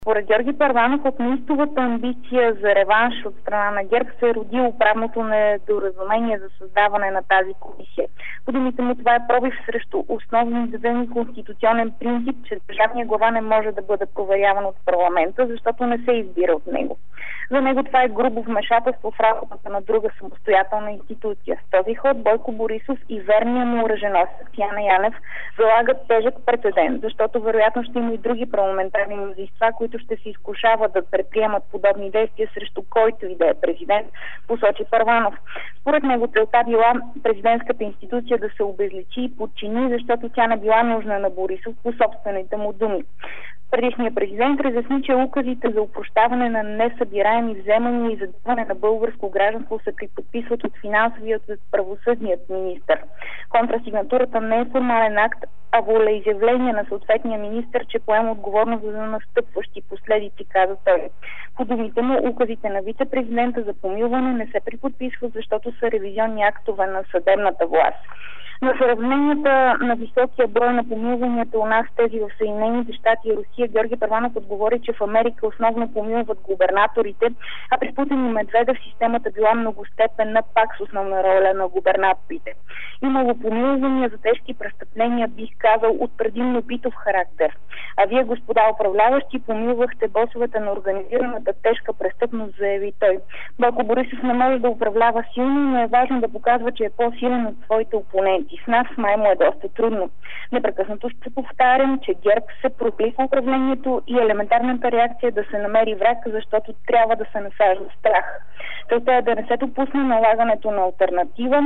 Според Георги Първанов, от неистовата амбиция за реванш от страна на ГЕРБ се е родило правното недоразумение за създаване на тази комисия. По думите му, това е пробив срещу основен даден конституционен принцип, че държавният глава не може да бъде проверяван от парламента, защото не се избира от него. За него това е грубо вмешателство в работата на друга самостоятелна институция. С този ход Бойко Борисов и верния му оръженосец Яне Янев залагат тежък прецедент, защото вероятно ще има и други парламентарни мнозинства, които ще се изкушават да предприемат подобни действия срещу който и да е президент, посочи Първанов. Според него целта била президентската институция да се обезличи и подчини, защото тя не била нужна на Борисов по собствените му думи. Предишният президент разясни, че указите за опрощаване на несъбираеми вземания и за даване на българско гражданство се приподписват от финансовият и правосъдният министър. Контрасигнатурата не е формален акт, а волеизявление на съответния министър, че поема отговорност за настъпващи последици, каза той. По думите му, указите на вице-президента за помилване не се приподписват, защото са ревизионни актове на съдебната власт. На сравненията на високия брой на помилванията у нас, тези в Съединените щати и Русия, Георги Първанов отговори, че в Америка основно помилват губернаторите, а при Путин и Медведев системата била многостепенна, пак с основна роля на губернаторите. Имало помилвания за тежки престъпления, бих казал, от предимно битов характер. А вие, господа управляващи, помилвахте босовете на организираната тежка престъпност, заяви той. Бойко Борисов не може да управлява силно, но е важно да показва, че е по-силен от своите опоненти. С нас май му е доста трудно. Непрекъснато ще повтарям, че ГЕРБ се провали в управлението и елементарната реакция е да се намери враг, защото трябва да се насажда страх. Целта е да не се допусне налагането на алтернатива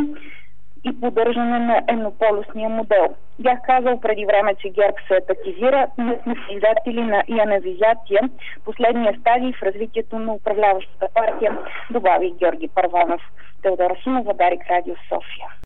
и поддържане на еднополюсния модел. Бях казал преди време, че ГЕРБ се атакизира, ние сме свидетели на янавизация, последния стадий в развитието на управляващата партия, добави Георги Първанов. Теодора Симова, Дарик, Радио София.